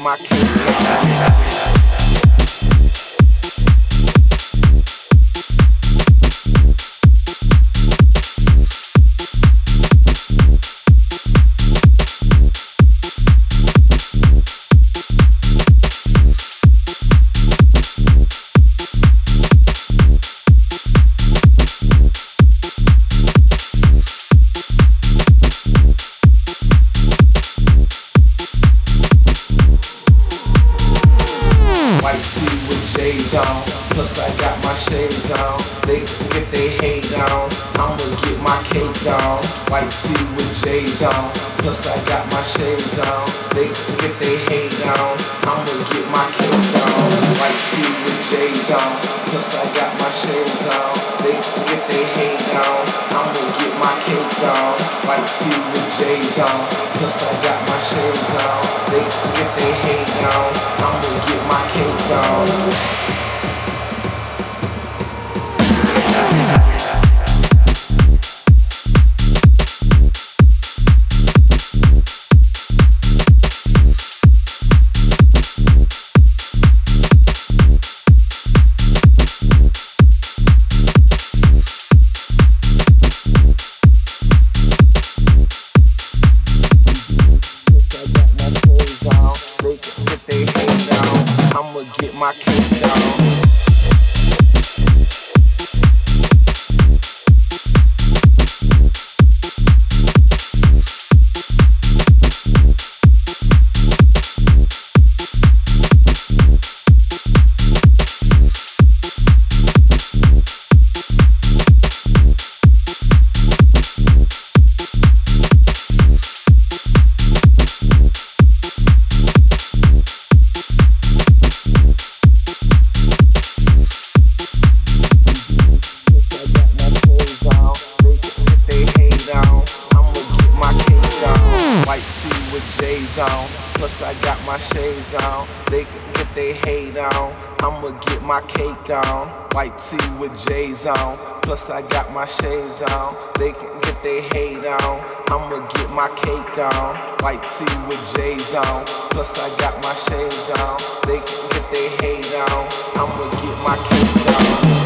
my cake. White tee with J's on, plus I got my shades on. They can get they hate on, I'ma get my cake on. White tee with J's on, plus I got my shades on. They can get they hate on, I'ma get my cake on. White tee with J's on, plus I got my shades on. They can get they hate on, I'ma get my cake on. White tee with J's on, plus I got my shades on. They can get they hate on, I'ma get my cake on. I'ma get my cake on. White tee with J's on, plus I got my shades on. They can get they hate on, I'ma get my cake on. White tee with J's on, plus I got my shades on. They can get they hate on, I'ma get my cake on. White tee with J's on, plus I got my shades on. They can get they hate on, I'ma get my cake on.